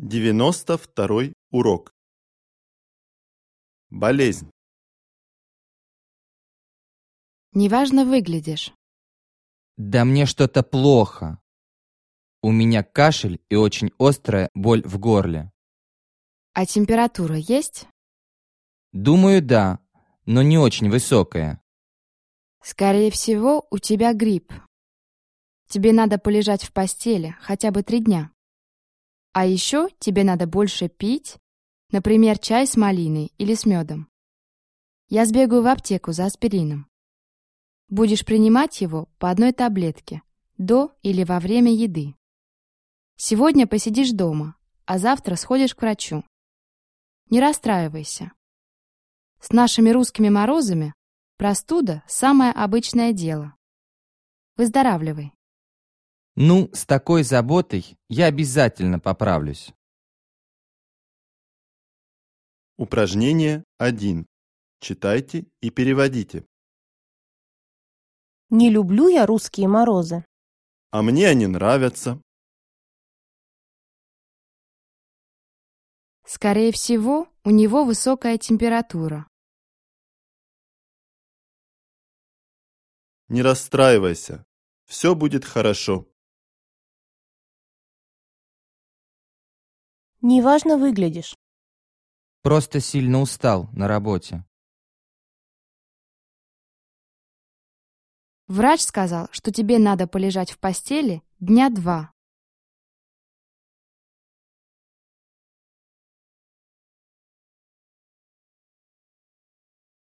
92-й урок. Болезнь. Неважно выглядишь. Да мне что-то плохо. У меня кашель и очень острая боль в горле. А температура есть? Думаю, да, но не очень высокая. Скорее всего, у тебя грипп. Тебе надо полежать в постели хотя бы 3 дня. А еще тебе надо больше пить, например, чай с малиной или с медом. Я сбегаю в аптеку за аспирином. Будешь принимать его по 1 таблетке до или во время еды. Сегодня посидишь дома, а завтра сходишь к врачу. Не расстраивайся. С нашими русскими морозами простуда – самое обычное дело. Выздоравливай. Ну, с такой заботой я обязательно поправлюсь. Упражнение 1. Читайте и переводите. Не люблю я русские морозы. А мне они нравятся. Скорее всего, у него высокая температура. Не расстраивайся. Все будет хорошо. Неважно выглядишь. Просто сильно устал на работе. Врач сказал, что тебе надо полежать в постели 2 дня.